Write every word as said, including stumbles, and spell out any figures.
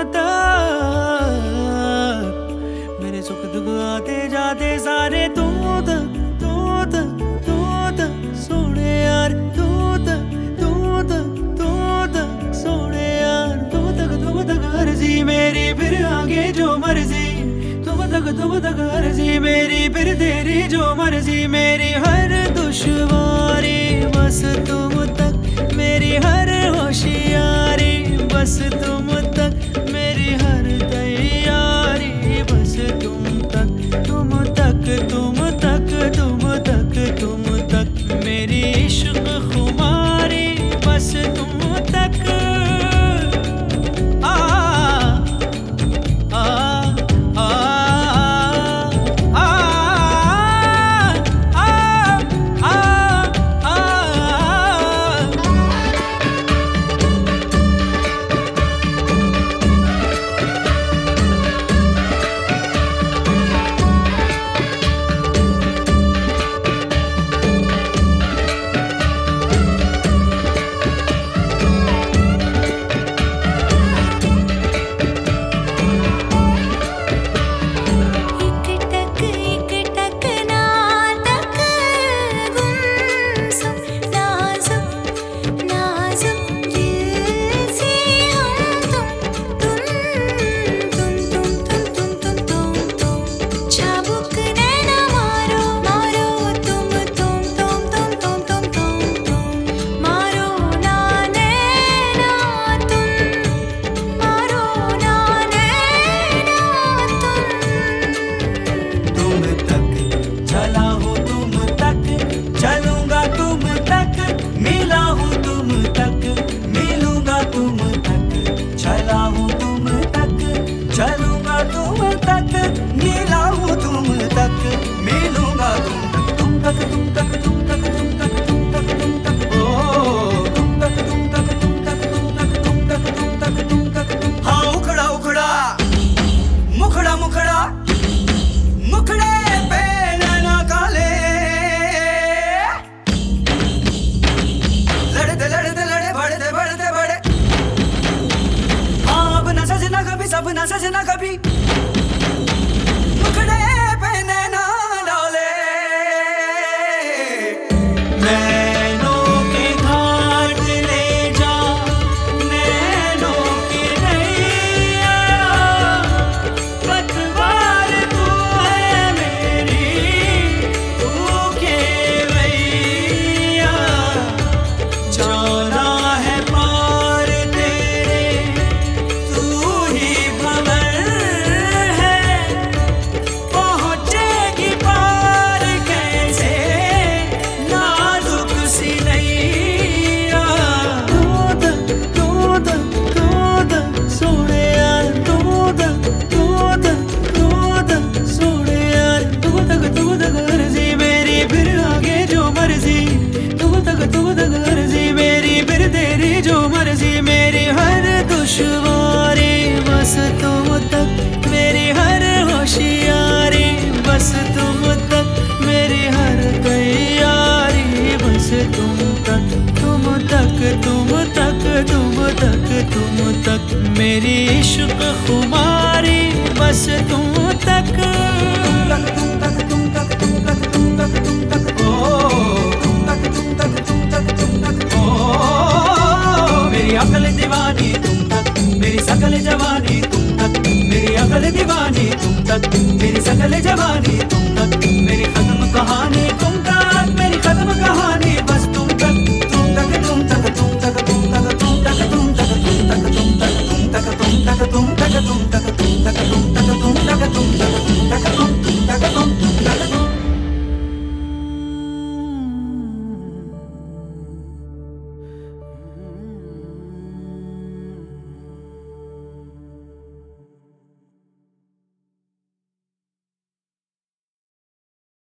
तक। मेरे सुख दुख आते जाते सारे तू तक, तू तक, तू तक सोने यार, तू तक, तू तक, तू तक सोने यार, तुम तक, तुम तक अर्जी मेरी, फिर आगे जो मर्जी, तुम तक, तुम तक अर्जी मेरी, फिर तेरी जो मर्जी। मेरी हर दुश्वारी बस तुम तक, मेरी हर होशियारी बस तुम तक, मेरी हर तैयारी बस तुम तक, तुम तक, तुम तक, तुम तक, तुम तक, मेरी इश्क खुमारी बस तुम तक। आ आ आ चलूंगा तुम तक, मिला हूँ तुम तक, मिलूंगा तुम तक, तुम तक, तुम तक, तुम तक, तुम तक, तुम तक, तुम तक, ओ तुम तक, तुम तक, तुम तक, तुम तक, तुम तक, तुम तक, तुम तक, तुम। हाँ उखड़ा उखड़ा मुखड़ा मुखड़ा मुखड़े पे नैना काले, लड़ते लड़ते लड़े बढ़ते बढ़ते बढ़े। हाँ अब न सजना कभी, सब न सजना कभी, मुखड़े पे नैना डाले, नैनों के घाट ले जा, नैनों की नैया, पतवार तू है मेरी, तू केवैया, जाना है पार तेरे, तू ही भंवर है, पहुंचेगी पार कैसे नाजुक सी नैया। तू तक, तू तक, तू तक सोने यार, तू तक, तू तक, तू तक सोने यार, तुम तक, तुम तक अर्जी मेरी, फिर आगे जो मर्जी, तुम तक, तुम तक अर्जी मेरी, फिर तेरी जो मर्जी। मेरी हर दुश्वारी बस तुम तक, मेरी हर होशियारी बस तुम तक, मेरी हर तैयारी बस तुम तक, तुम तक, तुम तक, तुम तक, तुम तक, मेरी इश्क खुमारी बस तुम तक। तुम तक, तुम तक, तुम तक, तुम तक, तुम तक, तुम तक, ओ तुम तक, तुम तक, तुम तक, तुम तक, ओ मेरी अकल दीवानी तुम तक, मेरी सकल जवानी तुम तक, मेरी अकल दीवानी तुम तक, मेरी सकल जवानी तुम तक, मेरी खत्म कहानी तुम तक, मेरी खत्म कहानी बस तुम तक, तुम तक, तुम तक, तुम तक, तुम तक, तुम तक, तुम तक, तुम तक, तुम तक, तुम तक, तुम तक, तुम